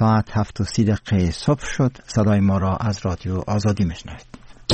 ساعت 7:30 صبح شد. صدای ما را از رادیو آزادی میشنوید.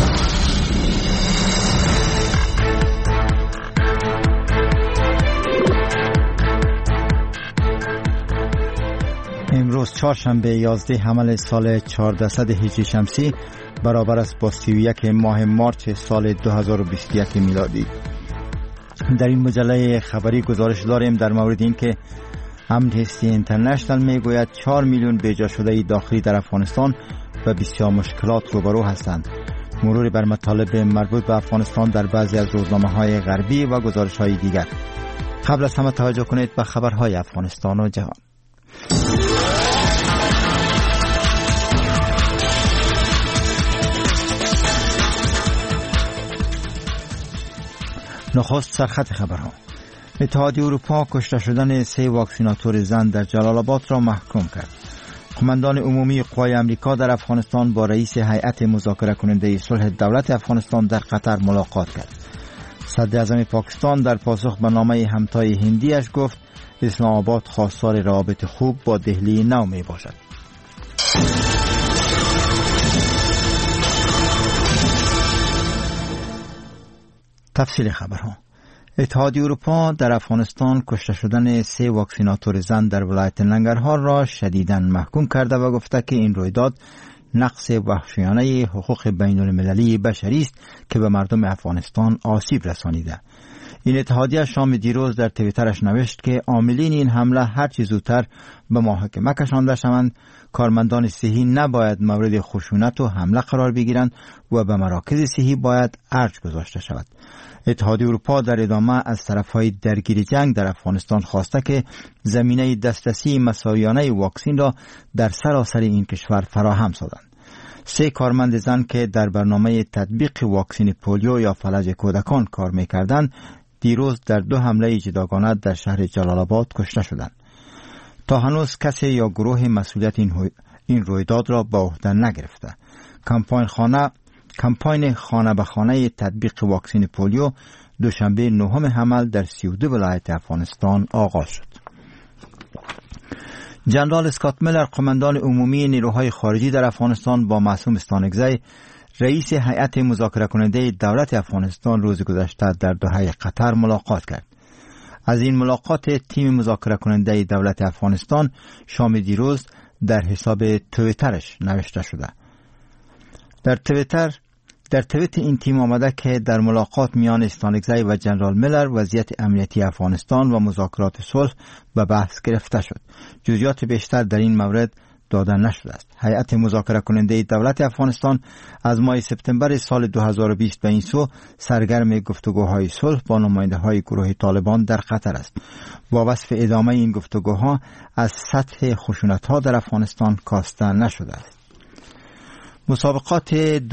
امروز چهارشنبه 11 حمل سال 1400 هجری شمسی برابر است با 31 ماه مارچ سال 2021 میلادی. در این مجله خبری گزارش داریم در مورد اینکه امنیستی اینترنشنال میگوید 4 میلیون بیجا شده داخلی در افغانستان و بسیار مشکلات روبرو هستند. مروری بر مطالب مربوط به افغانستان در بعضی از روزنامه‌های غربی و گزارش‌های دیگر. قبل از همه توجه کنید به خبرهای افغانستان و جهان. نخست سرخط خبرها. اتحادیه اروپا کشته شدن 3 واکسیناتور زن در جلال آباد را محکوم کرد. قماندان عمومی قوای امریکا در افغانستان با رئیس هیئت مذاکره کننده صلح دولت افغانستان در قطر ملاقات کرد. صدر اعظم پاکستان در پاسخ به نامه همتای هندیش گفت اسلام آباد خواستار روابط خوب با دهلی نو می باشد. تفصیل خبرها. اتحادیه اروپا در افغانستان کشته شدن 3 واکسیناتور زن در ولایت ننگرهار را شدیداً محکوم کرده و گفته که این رویداد نقض وحشیانه حقوق بین المللی بشری است که به مردم افغانستان آسیب رسانیده. این اتحادیه شام دیروز در توییترش نوشت که عاملین این حمله هر چه زودتر به محاکمه کشانده شوند. کارمندان صحی نباید مورد خشونت و حمله قرار بگیرند و به مراکز صحی باید ارج گذاشته شود. اتحادیه اروپا در ادامه از طرفهای درگیر جنگ در افغانستان خواسته که زمینه دسترسی مساویانه واکسین را در سراسر این کشور فراهم سازند. 3 کارمند زن که در برنامه تطبیق واکسین پولیو یا فلج کودکان کار می‌کردند دیروز در 2 حمله جداگانه در شهر جلال آباد کشته شدند. تا هنوز کسی یا گروه مسئولیت این رویداد را به عهده نگرفته. کمپاین خانه به خانه تطبیق واکسین پولیو دوشنبه 9 حمل در 32 ولایت افغانستان آغاز شد. جنرال اسکات میلر قماندان عمومی نیروهای خارجی در افغانستان با معصوم استانکزی رئیس هیئت مذاکره کننده دولت افغانستان روز گذشته در دوحه قطر ملاقات کرد. از این ملاقات تیم مذاکره کننده دولت افغانستان شام دیروز در حساب توییترش نوشته شده. در توییت این تیم آمده که در ملاقات میان استانکزی و جنرال میلر وضعیت امنیتی افغانستان و مذاکرات صلح به بحث گرفته شد. جزئیات بیشتر در این مورد داده نشده است. هیئت مذاکره کننده دولت افغانستان از ماه سپتامبر سال 2020 به این سو سرگرم گفتگوهای صلح با نماینده‌های گروه طالبان در قطر است. با وصف ادامه این گفتگوها از سطح خشونت‌ها در افغانستان کاسته نشده است. مسابقات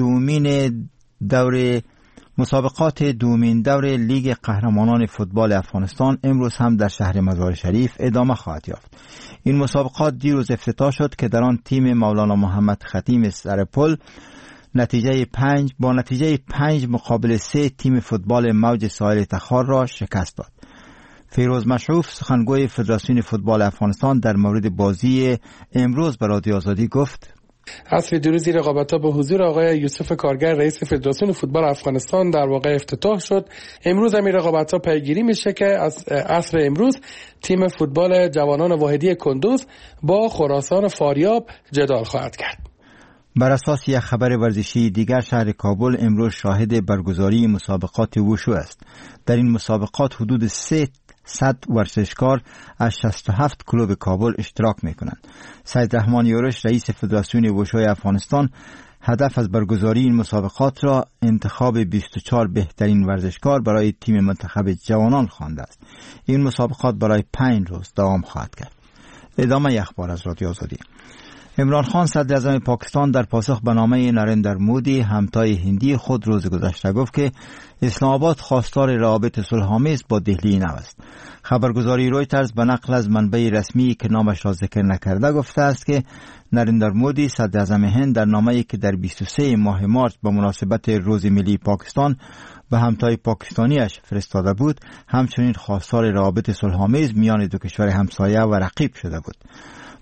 دومین دور لیگ قهرمانان فوتبال افغانستان امروز هم در شهر مزار شریف ادامه خواهد یافت. این مسابقات دیروز افتتاح شد که در آن تیم مولانا محمد خطیم سرپل با نتیجه 5-3 تیم فوتبال موج ساحل تخار را شکست داد. فیروز مشعوف سخنگوی فدراسیون فوتبال افغانستان در مورد بازی امروز به رادیو آزادی گفت: عصر دیروزی رقابت‌ها به حضور آقای یوسف کارگر رئیس فدراسیون فوتبال افغانستان در واقع افتتاح شد. امروز هم این رقابت‌ها پیگیری میشه که از عصر امروز تیم فوتبال جوانان واحدی کندوز با خراسان فاریاب جدال خواهد کرد. بر اساس یک خبر ورزشی دیگر شهر کابل امروز شاهد برگزاری مسابقات وشو است. در این مسابقات حدود 300 ورزشکار از 67 کلوب کابل اشتراک میکنند. سید رحمان یورش رئیس فدراسیون وشوی افغانستان هدف از برگزاری این مسابقات را انتخاب 24 بهترین ورزشکار برای تیم منتخب جوانان خوانده است. این مسابقات برای 5 روز دوام خواهد کرد. ادامه اخبار از رادیو آزادی. عمران خان صدر اعظم پاکستان در پاسخ به نامه نریندر مودی همتای هندی خود روز گذشته گفت که اسلام آباد خواستار روابط صلح‌آمیز با دهلی نو است. خبرگزاری رویترز به نقل از منبع رسمی که نامش را ذکر نکرده گفته است که نریندر مودی صدر اعظم هند در نامه‌ای که در 23 ماه مارچ به مناسبت روز ملی پاکستان به همتای پاکستانیش فرستاده بود همچنین خواستار روابط صلح‌آمیز میان دو کشور همسایه و رقیب شده بود.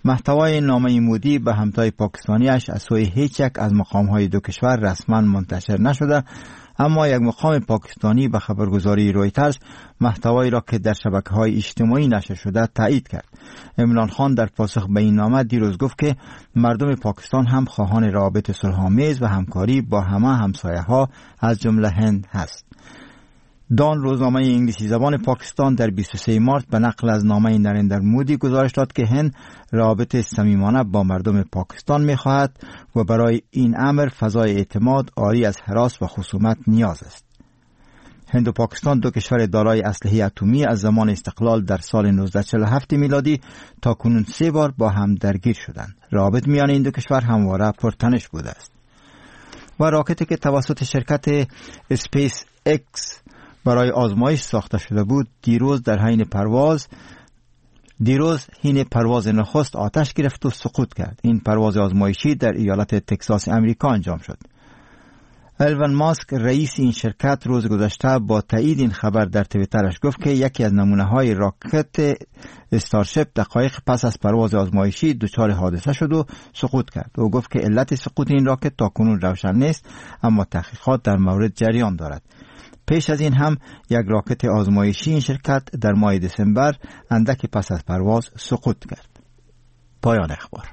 محتوای نامه مودی به همتای پاکستانیش از سوی هیچ یک از مقام‌های دو کشور رسما منتشر نشده، اما یک مقام پاکستانی به خبرگزاری رویترز محتوایی را که در شبکه‌های اجتماعی نشر شده تایید کرد. عمران خان در پاسخ به این نامه دیروز گفت که مردم پاکستان هم خواهان روابط صلح‌آمیز و همکاری با همه همسایه‌ها از جمله هند هست. دان روزنامه انگلیسی زبان پاکستان در 23 مارس به نقل از نامه نریندر مودی گزارش داد که هند روابط صمیمانه با مردم پاکستان می‌خواهد و برای این امر فضای اعتماد عاری از هراس و خصومت نیاز است. هند و پاکستان دو کشور دارای اسلحه اتمی از زمان استقلال در سال 1947 میلادی تا کنون 3 بار با هم درگیر شدند. روابط میان این دو کشور همواره پرتنش بوده است. و راکتی که توسط شرکت اسپیس اکس برای آزمایش ساخته شده بود دیروز حین پرواز نخست آتش گرفت و سقوط کرد. این پرواز آزمایشی در ایالت تگزاس امریکا انجام شد. ایلون ماسک رئیس این شرکت روز گذشته با تایید این خبر در توییترش گفت که یکی از نمونه‌های راکت استارشپ دقایق پس از پرواز آزمایشی دچار حادثه شد و سقوط کرد. او گفت که علت سقوط این راکت تاکنون روشن نیست، اما تحقیقات در مورد جریان دارد. پیش از این هم یک راکت آزمایشی این شرکت در ماه دسامبر اندکی پس از پرواز سقوط کرد. پایان اخبار.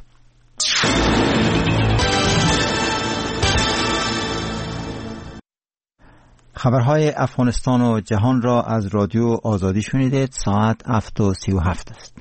خبرهای افغانستان و جهان را از رادیو آزادی شنیدید. ساعت 7:37 است.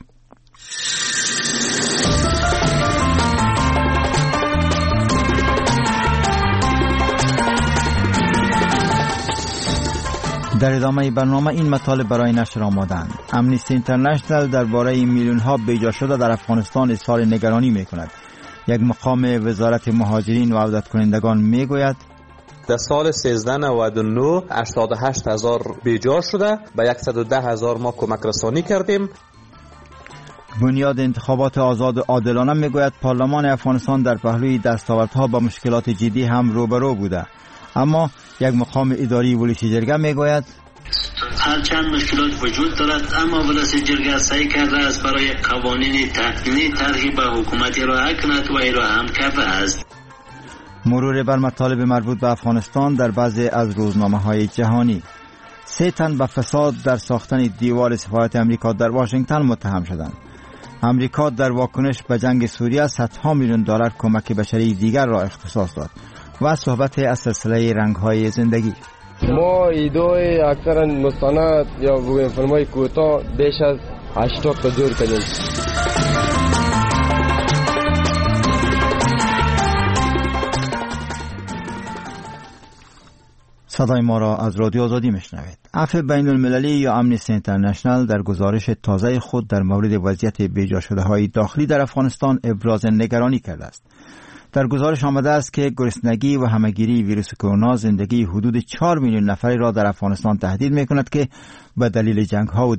در ادامه برنامه این مطالب برای نشر آمادند. امنیستی اینترنشنال درباره میلیون‌ها بیجا شده در افغانستان اظهار نگرانی می‌کند. یک مقام وزارت مهاجرین و عودت کنندگان می‌گوید در سال 1399 88,000 بیجا شده، به 110,000 ما کمک رسانی کردیم. بنیاد انتخابات آزاد و عادلانه میگوید پارلمان افغانستان در پهلوی دستاوردها با مشکلات جدی هم روبرو بوده، اما یک مقام اداری ولسی جرگه میگوید هرچند مشکلات وجود دارد، اما ولسی جرگه سعی کرده است برای قوانین تکمیلی طرحی به حکومت ارائه کند و ارائه هم کرده است. مرور بر مطالب مربوط به افغانستان در بعضی از روزنامه‌های جهانی. 3 تن به فساد در ساختن دیوار سفارت امریکا در واشنگتن متهم شدند. امریکا در واکنش به جنگ سوریه صدها میلیون دلار کمک بشری دیگر را اختصاص داد. و صحبت از سلسله رنگ‌های زندگی. ما ایده‌های اکثرا مستند یا بگویم فرمای کوتاه بیش از 80 تا جور کردیم. صدای ما را از رادیو آزادی میشنوید. عفو بین المللی یا امنیستی اینترنشنال در گزارش تازه خود در مورد وضعیت بیجا شده های داخلی در افغانستان ابراز نگرانی کرده است. در گزارش آمده است که گرسنگی و همه‌گیری ویروس کرونا زندگی حدود 4 میلیون نفری را در افغانستان تهدید می‌کند که به دلیل جنگ‌ها و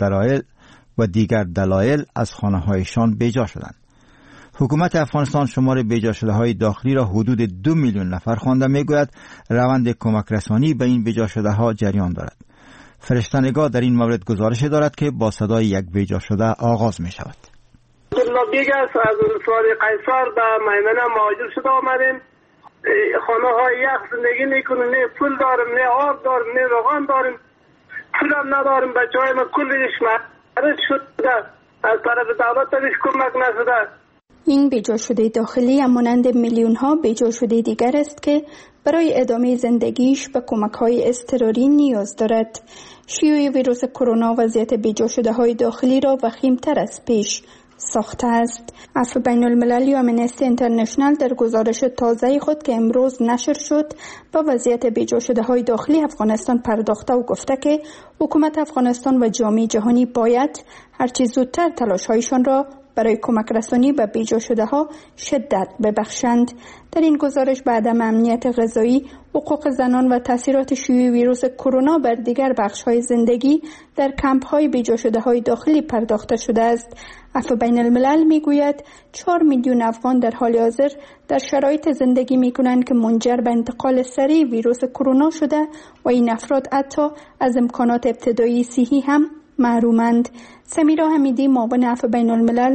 دیگر دلایل از خانه‌هایشان بیجا شدند. حکومت افغانستان شمار بیجا شده‌های داخلی را حدود 2 میلیون نفر خوانده می‌گوید روند کمک رسانی به این بیجا شده‌ها جریان دارد. فرشته‌نگاه در این مورد گزارش دارد که با صدای یک بیجا شده آغاز می‌شود. بیگ است از ولسوالی قیصر به میمنه مهاجر شده آمدیم. خانه های یخ زندگی میکنیم، نه پول داریم، نه آب داریم، نه روغن داریم، پول هم نداریم. بچه های ما کلیش مرض شده، از طرف دولت تاریش کمک نشده. این بیجا شده داخلی همانند میلیون ها بیجا شده دیگر است که برای ادامه زندگیش به کمک های اضطراری نیاز دارد. شیوع ویروس کرونا وضعیت بیجا شده های داخلی را وخیم‌تر از پیش ساخته است. عفو بین المللی و امنیستی اینترنشنال در گزارش تازه خود که امروز نشر شد با وضعیت بیجا شده های داخلی افغانستان پرداخته و گفته که حکومت افغانستان و جامعه جهانی باید هرچی زودتر تلاش هایشان را برای کمک رسانی به بیجا شده ها شدت ببخشند. در این گزارش به عدم امنیت غذایی، حقوق زنان و تاثیرات شیوع ویروس کرونا بر دیگر بخش‌های زندگی در کمپ‌های بیجا شده های داخلی پرداخته شده است. عفو بین الملل میگوید 4 میلیون افغان در حال حاضر در شرایط زندگی میکنند که منجر به انتقال سریع ویروس کرونا شده و این افراد حتی از امکانات ابتدایی صحی هم محرومند. سمیرا حمیدی معاون عفو بین الملل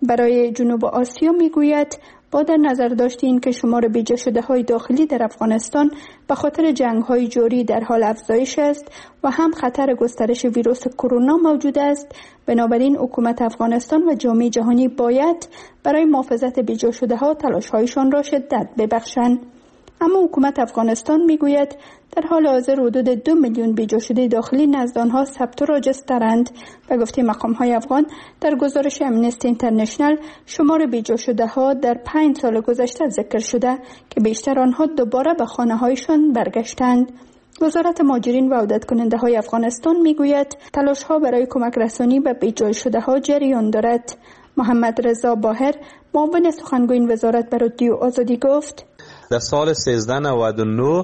برای جنوب آسیا میگوید با در نظر داشت این که شمار بیجا شده های داخلی در افغانستان به خاطر جنگ های جاری در حال افزایش است و هم خطر گسترش ویروس کرونا موجود است، بنابراین حکومت افغانستان و جامعه جهانی باید برای محافظت بیجا شده ها تلاش هایشان را شدت ببخشند. اما حکومت افغانستان میگوید در حال حاضر حدود 2 میلیون بیجا شده داخلی نزد آنها ثبت و راجسترند. به گفته مقام های افغان در گزارش امنستی اینترنشنال شمار بیجا شده ها در 5 سال گذشته ذکر شده که بیشتر آنها دوباره به خانه هایشان برگشتند. وزارت مهاجرین و عودت کننده های افغانستان میگوید تلاش ها برای کمک رسانی به بیجا شده ها جریان دارد. محمد رضا باهر معاون سخنگوی این وزارت به رادیو آزادی گفت در سال 1399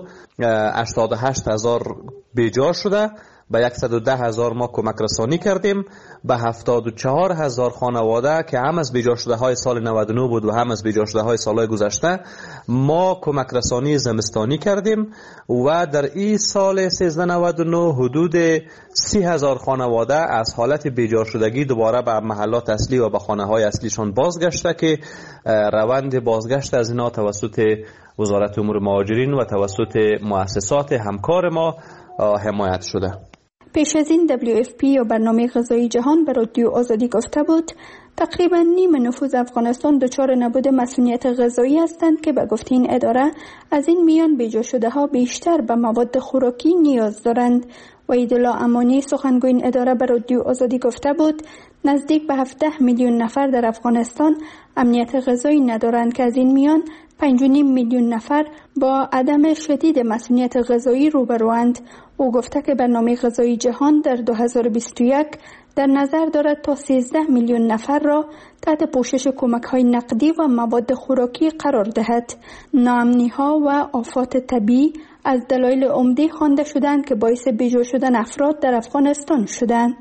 88,000 بیجا شده، به 110,000 ما کمک رسانی کردیم، به 74,000 خانواده که هم از بیجا شده های سال 99 بود و هم از بیجا شده های سال گذشته ما کمک رسانی زمستانی کردیم و در این سال 1399 حدود 30,000 خانواده از حالت بیجا شدگی دوباره به محلات اصلی و به خانه های اصلیشان بازگشته که روند بازگشت از اینا توسط وزارت امور مهاجرین و توسط مؤسسات همکار ما حمایت شده. پیش از این WFP یا برنامه غذایی جهان به رادیو آزادی گفته بود تقریبا نیم نفوذ افغانستان دچار نبود مسئولیت غذایی هستند که به گفته این اداره از این میان بیجا شده ها بیشتر به مواد خوراکی نیاز دارند. و ایدلا امانی سخنگوی این اداره به رادیو آزادی گفته بود نزدیک به 17 میلیون نفر در افغانستان امنیت غذایی ندارند که از این میان 5.5 میلیون نفر با عدم شدید مسئولیت غذایی روبروند. او گفته که برنامه غذایی جهان در 2021 در نظر دارد تا 13 میلیون نفر را تحت پوشش کمک‌های نقدی و مواد خوراکی قرار دهد. ناامنی‌ها و آفات طبیعی از دلایل عمده خوانده شدند که باعث بیجا شدن افراد در افغانستان شدند.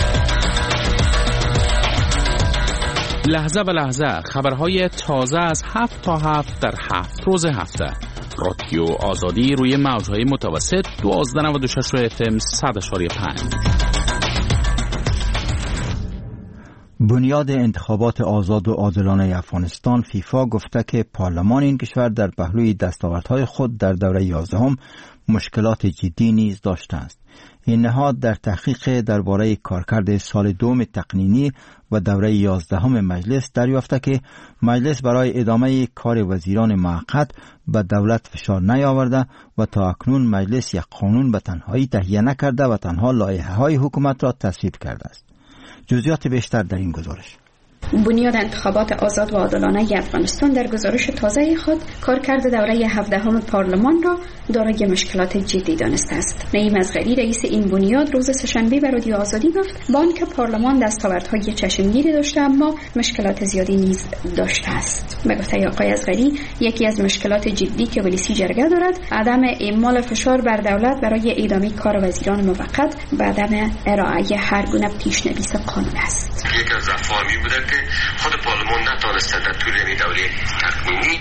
لحظه به لحظه خبرهای تازه از 7 تا 7 در 7 روز هفته. رادیو آزادی روی موج‌های متوسط 1296 FM 100.5. بنیاد انتخابات آزاد و عادلانه افغانستان فیفا گفته که پارلمان این کشور در پهلوی دستاوردهای خود در دوره 11 مشکلات جدی نیز داشته است. این نهاد در تحقیق درباره کارکرد سال دوم تقنینی و دوره 11 مجلس دریافته که مجلس برای ادامه کار وزیران موقت به دولت فشار نیاورده و تا اکنون مجلس یک قانون به تنهایی تهیه نکرده و تنها لایحه‌های حکومت را تصویب کرده است. جزئیات بیشتر در این گزارش. بنیاد انتخابات آزاد و عادلانه افغانستان در گزارش تازه خود کارکرد دوره 17 پارلمان را دارای مشکلات جدی دانسته است. نعیم اصغری رئیس این بنیاد روز سه‌شنبه به رادیو آزادی گفت با آنکه پارلمان دستاوردهای چشمگیری داشته اما مشکلات زیادی نیز داشته است. به گفته آقای اصغری یکی از مشکلات جدی که ولسی جرگه دارد عدم اعمال فشار بر دولت برای ادامه کار وزیران موقت و عدم ارائه هر گونه پیشنویس قانون است. یک از افامی بوده که خود پارلمان نتوانسته در طول این دوره تکوینی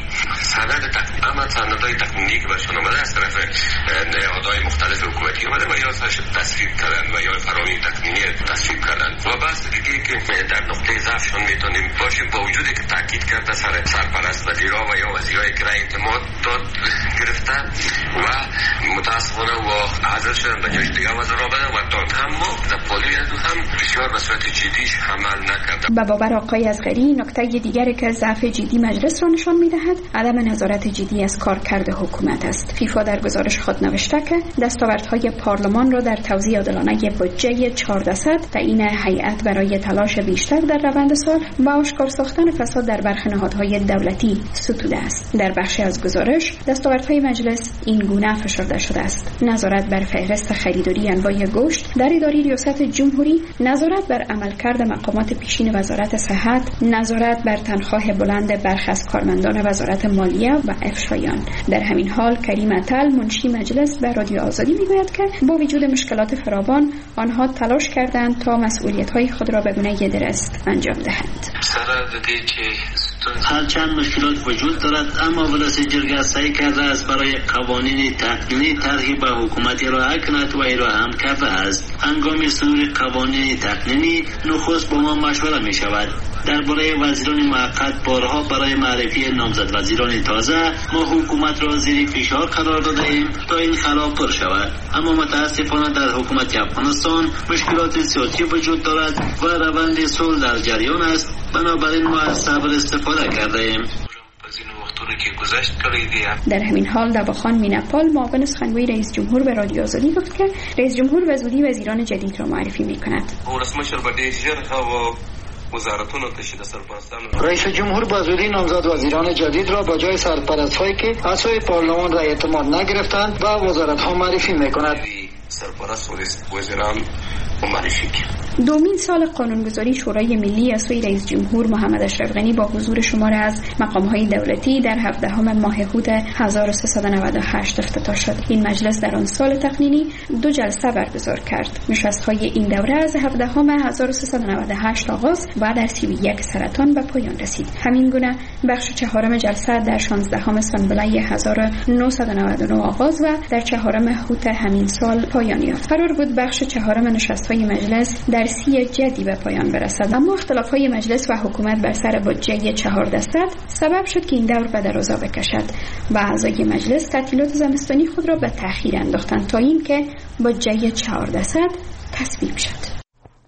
سندهای تکوینی که برشان آمده از طرف نهادهای مختلف حکومتی آمده و یا تصویب کردن و یا فرامین تکوینی تصویب کردن و بحث دیگه که در نقطه ضعفشان میتونیم باشیم با وجودی که تاکید کرده سرپرست وزیرها و یا وزیرای که رای اعتماد داد گرفتن و متاسفانه و حاضر شدن به جایش دیگه وزیر آمده و داد هم ما در پالی هم بسیار به صورت جدیش عمل نکرده. به باور آقای اصغری نکته دیگری که ضعف جدی مجلس را نشان می‌دهد عدم نظارت جدی از کارکرد حکومت است. فیفا در گزارش خود نوشته که دستاوردهای پارلمان را در توزیع عادلانه بودجه 400 تعیین هیئت برای تلاش بیشتر در روند سال و آشکار ساختن فساد در برخی نهادهای دولتی ستوده است. در بخشی از گزارش دستاوردهای مجلس این گونه فشرده شده است: نظارت بر فهرست خریداری انواع گوشت در اداره ریاست جمهوری، نظارت بر عملکرد مقامات پیشین وزارت صحت، نظارت بر تنخواه بلند برخی از کارمندان وزارت مالیه و افشایان. در همین حال کریم عطل منشی مجلس به رادیو آزادی میگوید که با وجود مشکلات فراوان آنها تلاش کردند تا مسئولیت‌های خود را به گونه درست انجام دهند. سر دیگه که هرچند مشکلات وجود دارد اما ولایت جرگه سعی کرده است برای قوانین تکمیلی طرحی به حکومت ارائه کند و ارائه هم کرده است. هنگام صدور قوانین تکمیلی نخست با ما مشوره می شود. درباره وزیران موقت بارها برای معرفی نامزد وزیران تازه ما حکومت را زیر فشار قرار داده ایم تا این خلا پر شود، اما متاسفانه در حکومت افغانستان مشکلات سیاسی وجود دارد و روند صلح در جریان است. بنابراین ما از صبر استفاده کرده ایم. در همین حال دواخان مینپال معاون سخنگوی رئیس جمهور به رادیو آزادی گفت که رئیس جمهور به زودی وزیران جدید را معرفی می‌کند. رئیس جمهور با زودی نامزد وزیران جدید را با جای سرپرست‌هایی که اعضای پارلمان را اعتماد نگرفتند و وزارت‌ها معرفی می‌کند. سرپرست وزیران معرفی کرد. دومین سال قانونگذاری شورای ملی از سوی رئیس جمهور محمد اشرف غنی با حضور شمار از مقام‌های دولتی در 17 ماه هوت 1398 افتتاح شد. این مجلس در آن سال تقنینی 2 جلسه برگزار کرد. نشست‌های این دوره از 17 ماه 1398 آغاز و در 31 سرطان به پایان رسید. همین گونه بخش 4 جلسه در 16 سنبله 1999 آغاز و در 4 هوت همین سال پایان یافت. قرار بود بخش 4 نشست‌های مجلس در 30 جدی به پایان برسد، اما اختلاف‌های مجلس و حکومت بر سر بودجه 4% سبب شد که این دور به درازا بکشد و اعضای مجلس تعطیلات زمستانی خود را به تأخیر انداختند تا اینکه بودجه 4% تصویب شد.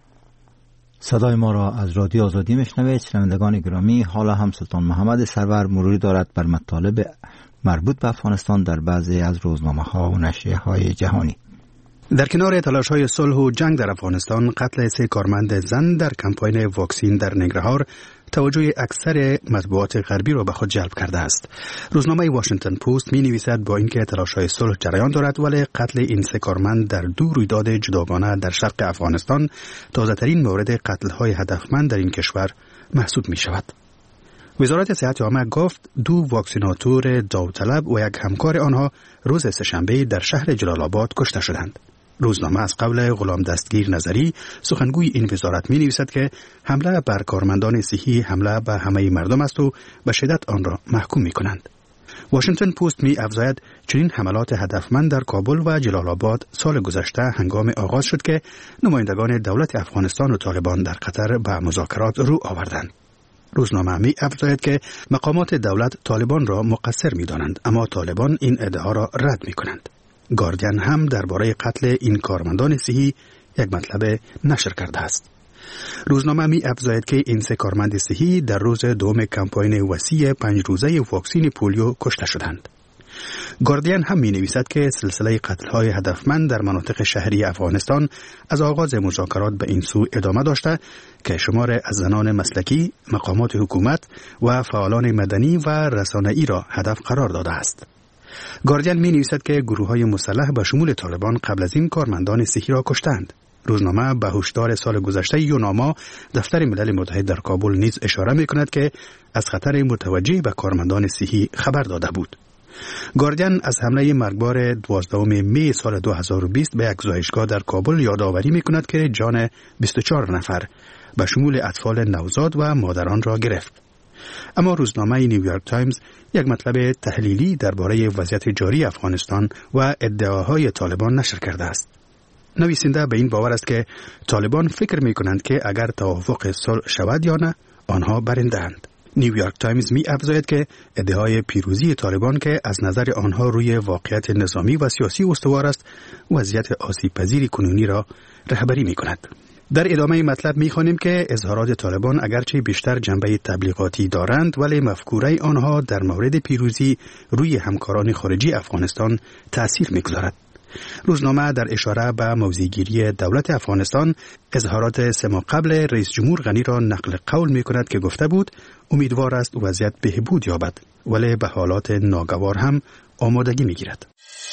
صدای ما را از رادیو آزادی میشنوید. شنوندگان گرامی، حالا هم سلطان محمد سرور مروری دارد بر مطالب مربوط به افغانستان در بعضی از روزنامه‌ها و نشریه‌های جهانی. در کنار تلاش‌های صلح و جنگ در افغانستان، قتل 3 کارمند زن در کمپاین واکسین در ننگرهار توجه اکثر مطبوعات غربی را به خود جلب کرده است. روزنامه واشنگتن پست می‌نویسد با اینکه تلاش‌های صلح جریان دارد، ولی قتل این 3 کارمند در 2 رویداد جداگانه در شرق افغانستان تازه‌ترین مورد قتل‌های هدفمند در این کشور محسوب می‌شود. وزارت صحت عامه گفت 2 واکسیناتور داوطلب و 1 همکار آنها روز سه‌شنبه در شهر جلال آباد کشته شدند. روزنامه از قول غلام دستگیر نظری، سخنگوی این وزارت می نویسد که حمله بر کارمندان صحی حمله به همه مردم است و به شدت آن را محکوم می کنند. واشنگتن پست می افزاید چنین حملات هدفمند در کابل و جلال آباد سال گذشته هنگام آغاز شد که نمایندگان دولت افغانستان و طالبان در قطر به مذاکرات رو آوردند. روزنامه می افزاید که مقامات دولت طالبان را مقصر می دانند، اما طالبان این ادعا را رد می کنند. گاردین هم درباره قتل این کارمندان صحی یک مطلب نشر کرده است. روزنامه می افزاید که این 3 کارمند صحی در روز دوم کمپاین وسیع 5 روزه واکسین پولیو کشته شدند. گاردین هم می نویسد که سلسله قتل‌های هدفمند در مناطق شهری افغانستان از آغاز مذاکرات به این سو ادامه داشته که شمار از زنان مسلکی، مقامات حکومت و فعالان مدنی و رسانه‌ای را هدف قرار داده است. گاردین می نویسد که گروه‌های مسلح به شمول طالبان قبل از این کارمندان صحی را کشتند. روزنامه به هشدار سال گذشته یوناما دفتر ملل متحد در کابل نیز اشاره می کند که از خطر متوجه به کارمندان صحی خبر داده بود. گاردین از حمله مرگبار 12 می سال 2020 به یک زایشگاه در کابل یادآوری می کند که جان 24 نفر به شمول اطفال نوزاد و مادران را گرفت. اما روزنامه نیویورک تایمز یک مطلب تحلیلی درباره وضعیت جاری افغانستان و ادعاهای طالبان نشر کرده است. نویسنده به این باور است که طالبان فکر می کنند که اگر توافق صلح شود یا نه، آنها برنده‌اند. نیویورک تایمز می افزاید که ادعای پیروزی طالبان که از نظر آنها روی واقعیت نظامی و سیاسی استوار است، وضعیت آسیب پذیر کنونی را رهبری می کند. در ادامه مطلب می‌خوانیم که اظهارات طالبان اگرچه بیشتر جنبه تبلیغاتی دارند، ولی مفکوره آنها در مورد پیروزی روی همکاران خارجی افغانستان تأثیر می‌گذارد. روزنامه در اشاره به موضع‌گیری دولت افغانستان اظهارات 3 ماه قبل رئیس جمهور غنی را نقل قول می‌کند که گفته بود امیدوار است وضعیت بهبود یابد، ولی به حالات ناگوار هم آمادگی می‌گیرد.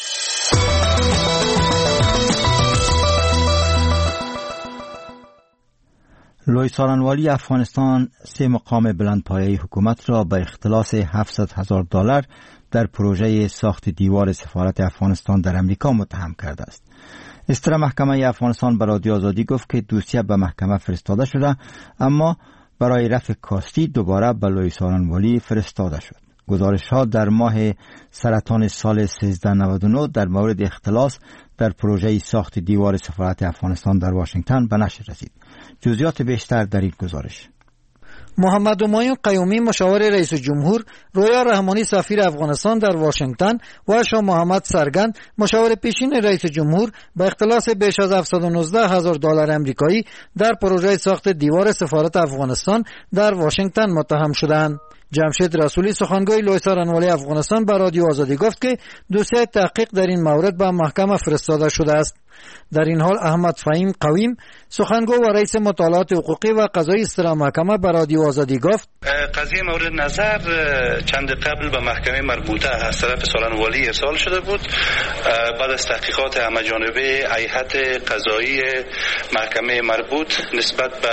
لوی سارنوالی افغانستان 3 مقام بلندپایه حکومت را به اختلاس $700,000 در پروژه ساخت دیوار سفارت افغانستان در امریکا متهم کرده است. استرا محکمه افغانستان به رادیو آزادی گفت که دوسیه به محکمه فرستاده شده، اما برای رفع کاستی دوباره به لوی سارنوالی فرستاده شد. گزارش‌ها در ماه سرطان سال 1399 در مورد اختلاس در پروژه ساخت دیوار سفارت افغانستان در واشنگتن به نشر رسید. جزئیات بیشتر در این گزارش. محمد همایون قیومی مشاور رئیس جمهور، رویا رحمانی سفیر افغانستان در واشنگتن و شاه محمد سرگند مشاور پیشین رئیس جمهور به اختلاس بیش از $719,000 امریکایی در پروژه ساخت دیوار سفارت افغانستان در واشنگتن متهم شدند. جمشید رسولی سخنگوی لوی سارنوالی افغانستان به رادیو آزادی گفت که دوسیه تحقیق در این مورد به محکمه فرستاده شده است. در این حال احمد فهیم قویم سخنگو و رئیس مطالعات حقوقی و قضایی اصطلاح محکمه به رادیو آزادی گفت قضیه مورد نظر چند قبل به محکمه مربوطه از طرف سارنوالی ارسال شده بود. بعد از تحقیقات همه‌جانبه هیئت قضایی محکمه مربوط نسبت به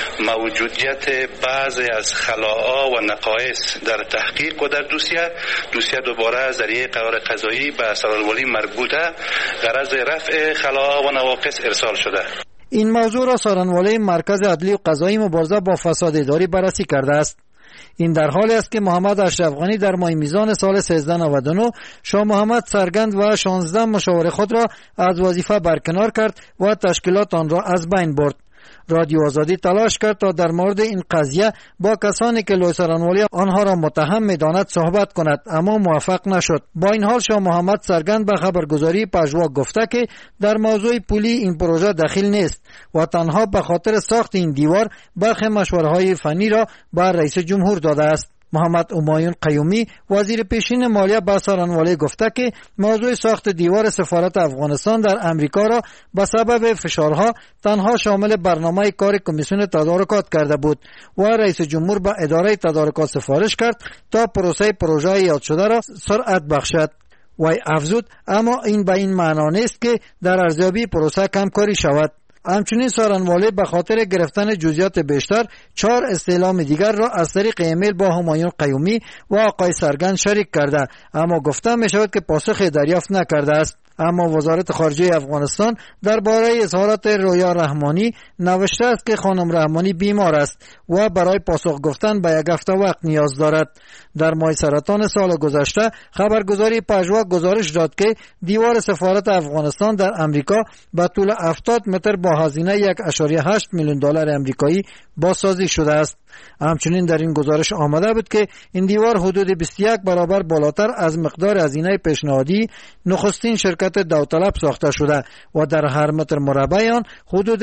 موجودیت بعضی از خلاها و نقایص در تحقیق و در دوسیه دوباره از ذریعه قرار قضایی به سارنوالی مربوطه غرض رفع خلاها و نواقص ارسال شده. این موضوع را سارنوالی مرکز عدلی و قضایی مبارزه با فساد اداری بررسی کرده است. این در حالی است که محمد اشرف غنی در ماه میزان سال 1399 شاه محمد سرگند و 16 مشاور خود را از وظیفه برکنار کرد و تشکیلات آن را از بین برد. رادیو آزادی تلاش کرد تا در مورد این قضیه با کسانی که لوی سارنوالی آنها را متهم می‌داند صحبت کند، اما موفق نشد. با این حال شاه محمد سرگند به خبرگزاری پژواک گفته که در موضوع پولی این پروژه دخیل نیست و تنها به خاطر ساخت این دیوار برخی مشوره‌های فنی را به رئیس جمهور داده است. محمد همایون قیومی وزیر پیشین مالیه به سارنوالی گفته که موضوع ساخت دیوار سفارت افغانستان در امریکا را به سبب فشارها تنها شامل برنامه کار کمیسیون تدارکات کرده بود و رئیس جمهور به اداره تدارکات سفارش کرد تا پروژه یاد شده را سرعت بخشد. وی افزود اما این به این معنا نیست که در ارزیابی پروسه کمکاری شود. همچنین سارنوالی به خاطر گرفتن جزئیات بیشتر 4 استعلام دیگر را از طریق ایمیل با همایون قیومی و آقای سرگند شریک کرده، اما گفته می شود که پاسخی دریافت نکرده است. اما وزارت خارجه افغانستان درباره اظهارات رویا رحمانی نوشته است که خانم رحمانی بیمار است و برای پاسخ گفتن به یک هفته وقت نیاز دارد. در ماه سرطان سال گذشته خبرگزاری پژواک گزارش داد که دیوار سفارت افغانستان در امریکا به طول 70 متر با هزینه $1.8 میلیون امریکایی بازسازی شده است. همچنین در این گزارش آمده بود که این دیوار حدود 21 برابر بالاتر از مقدار هزینه پیشنهادی نخستین شرکت داوطلب ساخته شده و در هر متر مربع آن حدود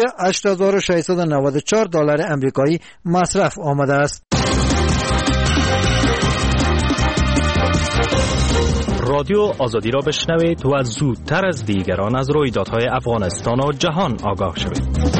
$8,694 امریکایی مصرف آمده است. رادیو آزادی را بشنوید و زودتر از دیگران از رویدادهای افغانستان و جهان آگاه شوید.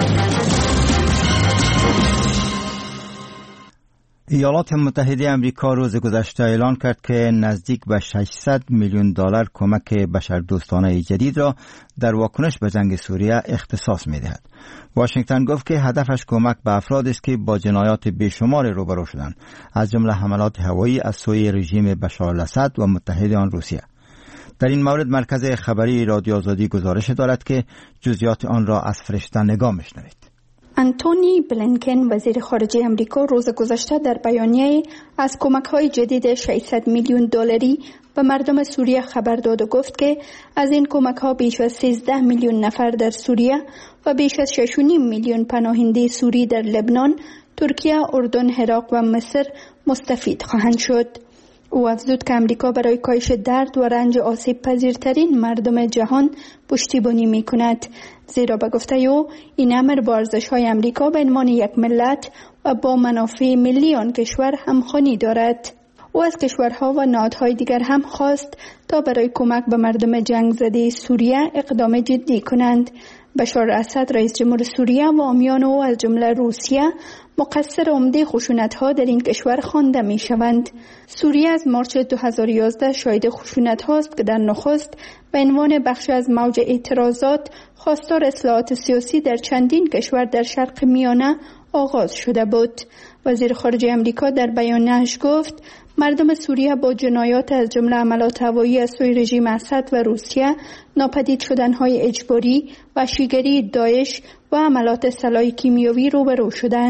ایالات متحده آمریکا روز گذشته اعلان کرد که نزدیک به $600 میلیون کمک بشردوستانه جدید را در واکنش به جنگ سوریه اختصاص می‌دهد. واشنگتن گفت که هدفش کمک به افرادی است که با جنایات بیشمار روبرو شدند، از جمله حملات هوایی از سوی رژیم بشار الاسد و متحد آن روسیه. در این مورد مرکز خبری رادیو آزادی گزارش دارد که جزئیات آن را از فرشته نگاه می‌شنوید. انتونی بلینکن وزیر خارجه امریکا روز گذشته در بیانیه از کمک‌های جدید $600 میلیون به مردم سوریه خبر داد و گفت که از این کمک‌ها بیش از 13 میلیون نفر در سوریه و بیش از 6.5 میلیون پناهنده سوری در لبنان، ترکیه، اردن، عراق و مصر مستفید خواهند شد. او افزود که امریکا برای کاهش درد و رنج آسیب پذیرترین مردم جهان پشتیبانی می کند، زیرا به گفته او این امر با ارزش‌های امریکا به عنوان یک ملت و با منافع ملی آن کشور همخوانی دارد. او از کشورها و نهادهای دیگر هم خواست تا برای کمک به مردم جنگ زده سوریه اقدام جدی کنند. بشار اسد رئیس جمهور سوریه و عامیان او از جمله روسیه مقصر عمده خشونت‌ها در این کشور خوانده می‌شوند. سوریه از مارچ 2011 شاهد خشونت‌ها است که در نخست به عنوان بخش از موج اعتراضات خواستار اصلاحات سیاسی در چندین کشور در شرق میانه آغاز شده بود. وزیر خارجه امریکا در بیانیه‌اش گفت مردم سوریه با جنایات از جمله حملات هوایی از سوی رژیم اسد و روسیه، ناپدید شدن‌های اجباری، وحشیگری داعش و حملات سلاح کیمیایی روبرو شدند.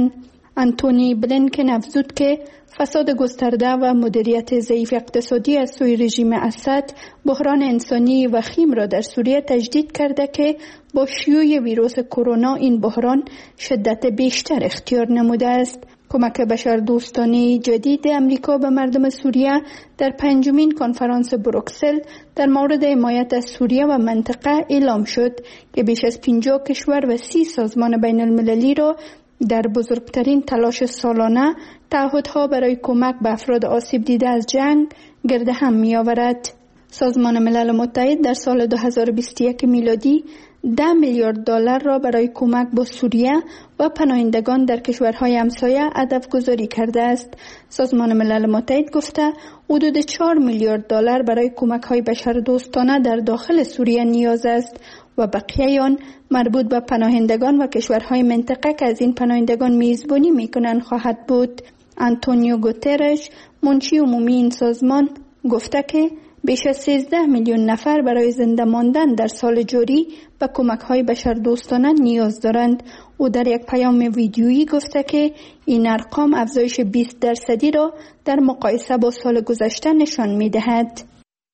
آنتونی بلینکن افزود که فساد گسترده و مدیریت ضعیف اقتصادی از سوی رژیم اسد بحران انسانی وخیم را در سوریه تجدید کرده که با شیوع ویروس کرونا این بحران شدت بیشتر اختیار نموده است. کمک بشردوستانه جدید امریکا به مردم سوریه در 5مین کنفرانس بروکسل در مورد حمایت از سوریه و منطقه اعلام شد که بیش از 50 کشور و 30 سازمان بین المللی را در بزرگترین تلاش سالانه تعهدها برای کمک به افراد آسیب دیده از جنگ گرد هم می آورد. سازمان ملل متحد در سال 2021 میلادی 10 میلیارد دلار را برای کمک به سوریه و پناهندگان در کشورهای همسایه هدف گذاری کرده است. سازمان ملل متحد گفته حدود 4 میلیارد دلار برای کمک‌های بشردوستانه در داخل سوریه نیاز است و بقیه آن مربوط به پناهندگان و کشورهای منطقه که از این پناهندگان میزبانی میکنند خواهد بود. آنتونیو گوترش منشی عمومی این سازمان گفته که بیش از 13 میلیون نفر برای زنده ماندن در سال جاری به کمک‌های بشردوستانه نیاز دارند. او در یک پیام ویدیویی گفته که این ارقام افزایش 20% را در مقایسه با سال گذشته نشان می‌دهد.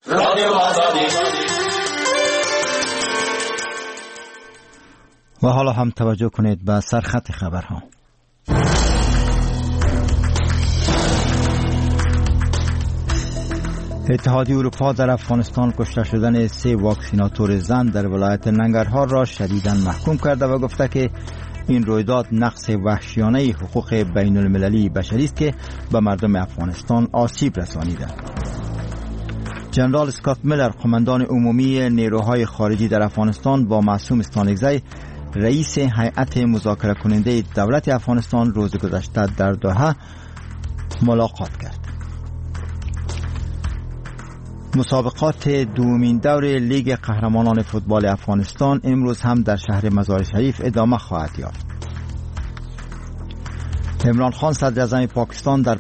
و حالا هم توجه کنید به سرخط خبرها. اتحادیه اروپا در افغانستان کشته شدن 3 واکسیناتور زن در ولایت ننگرهار را شدیداً محکوم کرده و گفته که این رویداد نقض وحشیانه حقوق بین المللی بشری است که به مردم افغانستان آسیب رسانیده. جنرال اسکات میلر قماندان عمومی نیروهای خارجی در افغانستان با معصوم استانکزی رئیس هیئت مذاکره کننده دولت افغانستان روز گذشته در دوحه ملاقات کرد. مسابقات دومین دور لیگ قهرمانان فوتبال افغانستان امروز هم در شهر مزار شریف ادامه خواهد یافت. عمران خان صدر اعظم پاکستان در